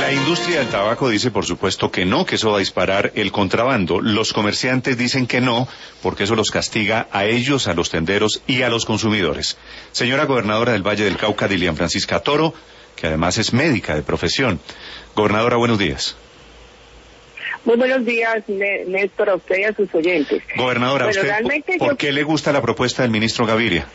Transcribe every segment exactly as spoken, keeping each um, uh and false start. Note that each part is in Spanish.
La industria del tabaco dice, por supuesto, que no, que eso va a disparar el contrabando. Los comerciantes dicen que no, porque eso los castiga a ellos, a los tenderos y a los consumidores. Señora gobernadora del Valle del Cauca, Dilian Francisca Toro, que además es médica de profesión. Gobernadora, buenos días. Muy buenos días, Néstor, a usted y a sus oyentes. Gobernadora, Pero ¿usted por yo... qué le gusta la propuesta del ministro Gaviria?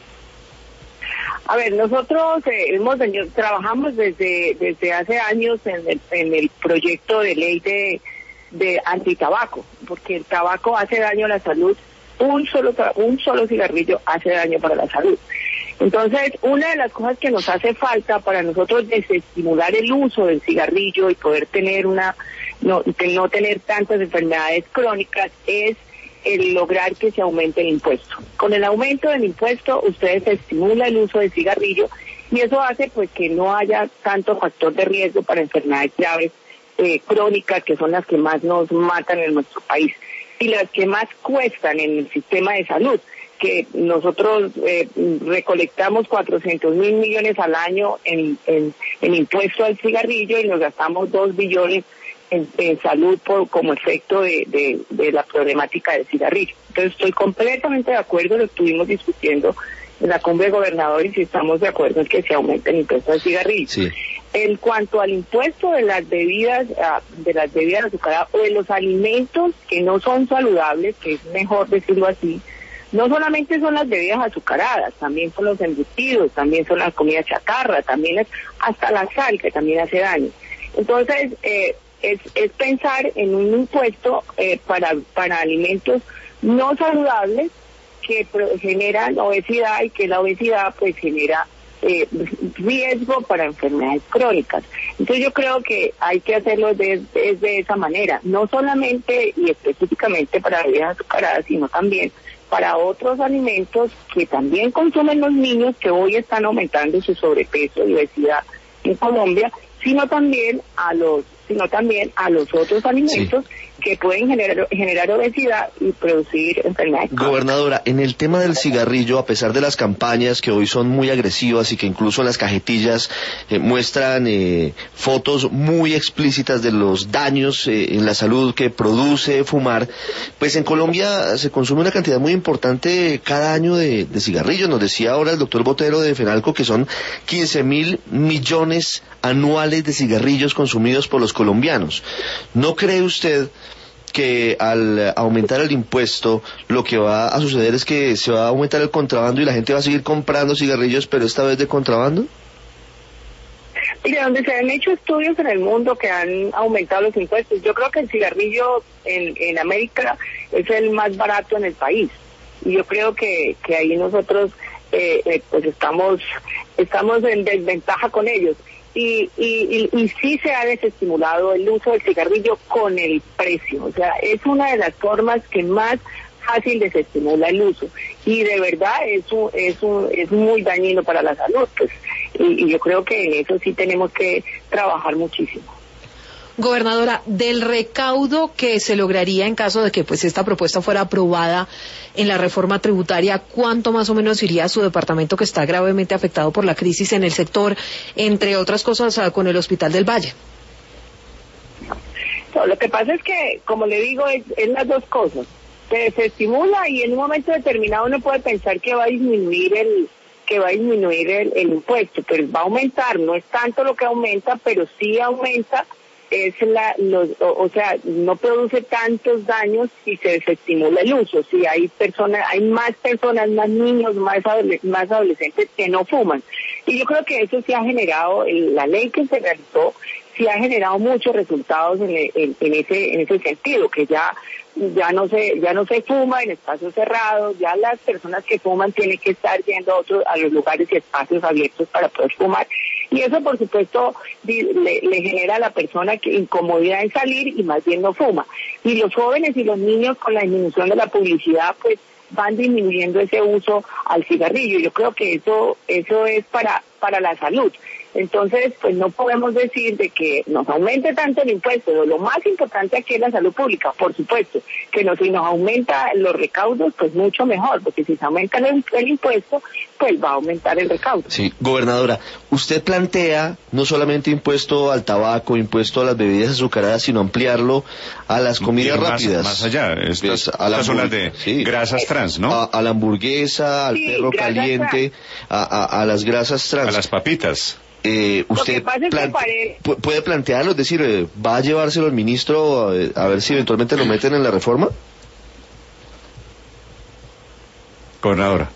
A ver, nosotros eh, hemos venido, trabajamos desde desde hace años en el, en el proyecto de ley de, de antitabaco, porque el tabaco hace daño a la salud, un solo un solo cigarrillo hace daño para la salud. Entonces, una de las cosas que nos hace falta para nosotros desestimular el uso del cigarrillo y poder tener una no, no tener tantas enfermedades crónicas es el lograr que se aumente el impuesto. Con el aumento del impuesto, ustedes estimulan el uso del cigarrillo y eso hace pues que no haya tanto factor de riesgo para enfermedades graves, eh, crónicas, que son las que más nos matan en nuestro país y las que más cuestan en el sistema de salud, que nosotros eh, recolectamos cuatrocientos mil millones al año en, en, en impuesto al cigarrillo y nos gastamos dos billones En, en salud por, como efecto de, de, de la problemática del cigarrillo. Entonces estoy completamente de acuerdo, lo estuvimos discutiendo en la cumbre de gobernadores y estamos de acuerdo en que se aumente el impuesto al cigarrillo. Sí. En cuanto al impuesto de las bebidas, de las bebidas azucaradas o de los alimentos que no son saludables, que es mejor decirlo así, no solamente son las bebidas azucaradas, también son los embutidos, también son las comidas chatarra, también es hasta la sal que también hace daño. Entonces, eh, Es, es pensar en un impuesto eh, para para alimentos no saludables que pro, generan obesidad y que la obesidad pues genera eh, riesgo para enfermedades crónicas. Entonces yo creo que hay que hacerlo de, de, de esa manera, no solamente y específicamente para bebidas azucaradas, sino también para otros alimentos que también consumen los niños, que hoy están aumentando su sobrepeso y obesidad en Colombia, sino también a los sino también a los otros alimentos sí. que pueden generar generar obesidad y producir enfermedades. Gobernadora, en el tema del cigarrillo, a pesar de las campañas que hoy son muy agresivas y que incluso en las cajetillas eh, muestran eh, fotos muy explícitas de los daños eh, en la salud que produce fumar, pues en Colombia se consume una cantidad muy importante cada año de, de cigarrillos. Nos decía ahora el doctor Botero de Fenalco que son quince mil millones anuales de cigarrillos consumidos por los colombianos. ¿No cree usted que al aumentar el impuesto lo que va a suceder es que se va a aumentar el contrabando y la gente va a seguir comprando cigarrillos, pero esta vez de contrabando? Mire, donde se han hecho estudios en el mundo que han aumentado los impuestos, yo creo que el cigarrillo en, en América es el más barato en el país y yo creo que, que ahí nosotros eh, eh, pues estamos estamos en desventaja con ellos. Y, y, y, y sí se ha desestimulado el uso del cigarrillo con el precio, o sea, es una de las formas que más fácil desestimula el uso y de verdad es un, es un, es muy dañino para la salud, pues, y, y yo creo que en eso sí tenemos que trabajar muchísimo. Gobernadora, del recaudo que se lograría en caso de que pues esta propuesta fuera aprobada en la reforma tributaria, ¿cuánto más o menos iría a su departamento que está gravemente afectado por la crisis en el sector, entre otras cosas con el Hospital del Valle? No, lo que pasa es que, como le digo, es, es las dos cosas. Se desestimula y en un momento determinado uno puede pensar que va a disminuir el que va a disminuir el, el impuesto, pero va a aumentar, no es tanto lo que aumenta, pero sí aumenta. Es la, los, o, o sea, no produce tantos daños si se desestimula el uso. Si hay personas, hay más personas, más niños, más, adole, más adolescentes que no fuman. Y yo creo que eso sí ha generado, el, la ley que se realizó, sí ha generado muchos resultados en, en, en ese, en ese sentido, que ya, ya no se, ya no se fuma en espacios cerrados, ya las personas que fuman tienen que estar yendo a otros, a los lugares y espacios abiertos para poder fumar. Y eso, por supuesto, le, le genera a la persona que incomodidad en salir y más bien no fuma. Y los jóvenes y los niños, con la disminución de la publicidad, pues van disminuyendo ese uso al cigarrillo. Yo creo que eso eso es para para la salud. Entonces, pues no podemos decir de que nos aumente tanto el impuesto. Lo más importante aquí es la salud pública, por supuesto, que nos, si nos aumenta los recaudos, pues mucho mejor, porque si se aumenta el, el impuesto, pues va a aumentar el recaudo. Sí, gobernadora, usted plantea no solamente impuesto al tabaco, impuesto a las bebidas azucaradas, sino ampliarlo a las comidas más, rápidas. Más allá, estas, pues, a estas son las de sí. grasas trans, ¿no? A, a la hamburguesa, al sí, perro caliente, a, a, a las grasas trans. A las papitas. Eh, usted plan pare... puede plantearlo, es decir, eh, ¿va a llevárselo al ministro eh, a ver si eventualmente lo meten en la reforma? Gobernadora.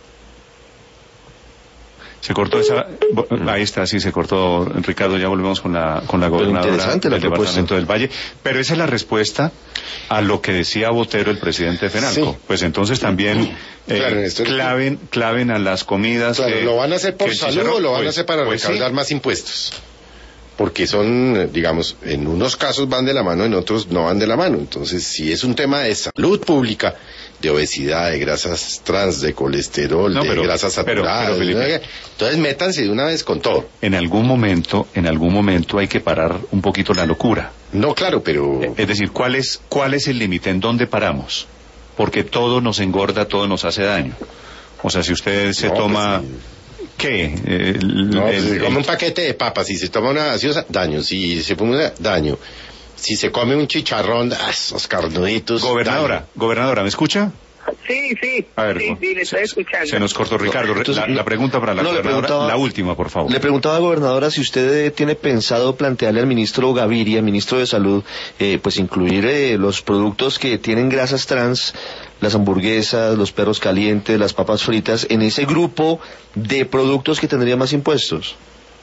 Se cortó esa, ahí está, sí, se cortó, Ricardo, ya volvemos con la, con la gobernadora del departamento del Valle, pero esa es la respuesta a lo que decía Botero, el presidente de FENALCO. Sí. Pues entonces también eh, claro, claven, claven a las comidas. Claro, que, ¿lo van a hacer por salud o lo van pues, a hacer para pues recaudar sí. más impuestos? Porque son, digamos, en unos casos van de la mano, en otros no van de la mano. Entonces, si es un tema de salud pública, de obesidad, de grasas trans, de colesterol, no, pero, de grasas saturadas, pero, pero, Felipe, entonces métanse de una vez con todo. En algún momento, en algún momento hay que parar un poquito la locura. No, claro, pero... Es decir, ¿cuál es, cuál es el límite? ¿En dónde paramos? Porque todo nos engorda, todo nos hace daño. O sea, si usted se no, toma... Pues, sí. ¿Qué? El, no, pues, el, se come el... un paquete de papas, si se toma una gaseosa, daño, si se come una, daño. Si se come un chicharrón, ah, esos carnuditos. Gobernadora, daño. Gobernadora, ¿me escucha? Sí, sí, a ver, sí, sí, le estoy escuchando. Se nos cortó, Ricardo. Entonces, la, la pregunta para la no, gobernadora, la última, por favor. Le preguntaba, gobernadora, si usted eh, tiene pensado plantearle al ministro Gaviria, ministro de Salud, eh, pues incluir eh, los productos que tienen grasas trans, las hamburguesas, los perros calientes, las papas fritas, en ese grupo de productos que tendría más impuestos.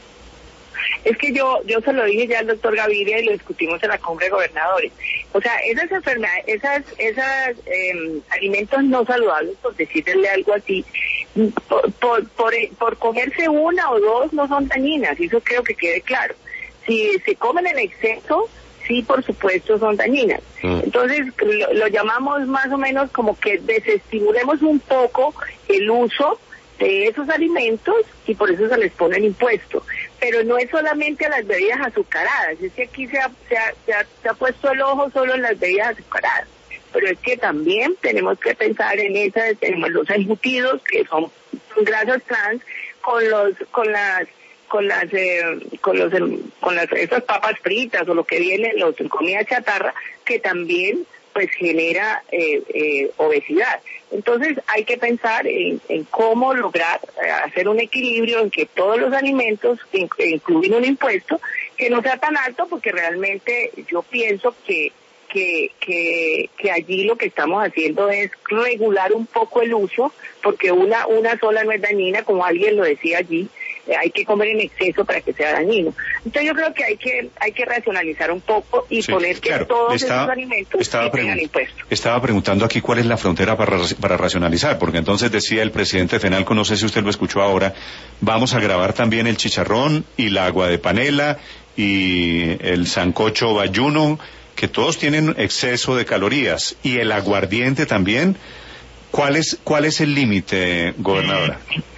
Es que yo yo se lo dije ya al doctor Gaviria y lo discutimos en la Cumbre de Gobernadores. O sea, esas enfermedades, esas, esas eh, alimentos no saludables, por decirle algo así, por, por, por, por comerse una o dos no son dañinas, y eso creo que quede claro. Si se comen en exceso, sí, por supuesto, son dañinas. Mm. Entonces, lo, lo llamamos más o menos como que desestimulemos un poco el uso de esos alimentos y por eso se les pone el impuesto. Pero no es solamente a las bebidas azucaradas, es que aquí se ha, se ha, se ha, se ha puesto el ojo solo en las bebidas azucaradas, pero es que también tenemos que pensar en esas, en los embutidos que son grasas trans, con los, con las, con las, eh, con los, con las, esas papas fritas o lo que viene, los comida chatarra, que también pues genera eh, eh, obesidad. Entonces hay que pensar en, en cómo lograr eh, hacer un equilibrio en que todos los alimentos incluyen un impuesto que no sea tan alto, porque realmente yo pienso que que que que allí lo que estamos haciendo es regular un poco el uso, porque una una sola no es dañina, como alguien lo decía allí. Hay que comer en exceso para que sea dañino. Entonces yo creo que hay que hay que racionalizar un poco y sí, poner que claro, todos estaba, esos alimentos tengan impuestos. Estaba preguntando aquí cuál es la frontera para, para racionalizar, porque entonces decía el presidente de FENALCO, no sé si usted lo escuchó ahora, vamos a grabar también el chicharrón y la agua de panela y el sancocho bayuno, que todos tienen exceso de calorías, y el aguardiente también. ¿Cuál es, cuál es el límite, gobernadora?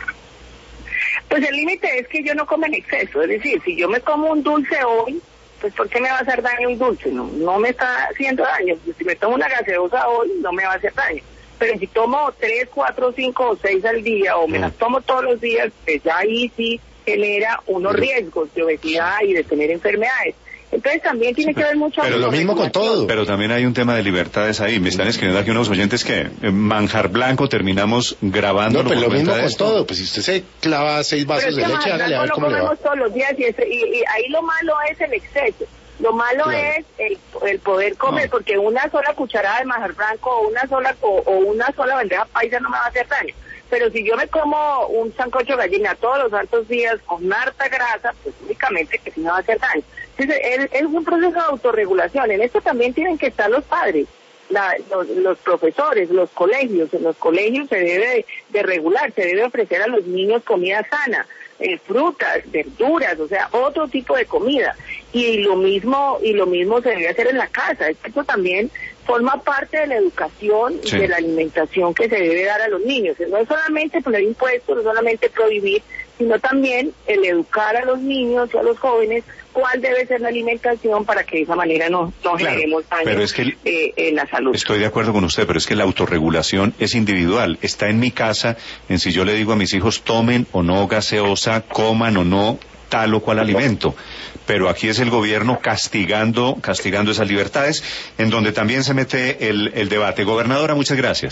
Pues el límite es que yo no como en exceso, es decir, si yo me como un dulce hoy, pues ¿por qué me va a hacer daño un dulce? No, no me está haciendo daño. Si me tomo una gaseosa hoy, no me va a hacer daño. Pero si tomo tres, cuatro, cinco o seis al día, o me las tomo todos los días, pues ya ahí sí genera unos riesgos de obesidad y de tener enfermedades. Entonces también tiene que ver mucho... Pero lo mismo con todo. Pero también hay un tema de libertades ahí. Me están escribiendo aquí unos oyentes que manjar blanco terminamos grabando. No, pero lo mismo con todo. Pues si usted se clava seis vasos de leche, hágale a ver cómo le va. Lo comemos todos los días y, ese, y, y ahí lo malo es el exceso. Lo malo claro. es el, el poder comer, no. porque una sola cucharada de manjar blanco o una sola o, o una sola bandeja paisa no me va a hacer daño. Pero si yo me como un sancocho gallina todos los santos días con harta grasa, pues únicamente que sí me va a hacer daño. Entonces, es, es un proceso de autorregulación. En esto también tienen que estar los padres, la, los, los profesores, los colegios. En los colegios se debe de, de regular, se debe ofrecer a los niños comida sana, eh, frutas, verduras, o sea, otro tipo de comida. Y lo mismo y lo mismo se debe hacer en la casa. Esto también forma parte de la educación y sí. de la alimentación que se debe dar a los niños. No es solamente poner impuestos, no es solamente prohibir, sino también el educar a los niños y a los jóvenes cuál debe ser la alimentación para que de esa manera no, no claro, generemos daño pero es que el, eh, en la salud. Estoy de acuerdo con usted, pero es que la autorregulación es individual. Está en mi casa, en si yo le digo a mis hijos tomen o no gaseosa, coman o no tal o cual alimento. Pero aquí es el gobierno castigando, castigando esas libertades, en donde también se mete el, el debate. Gobernadora, muchas gracias.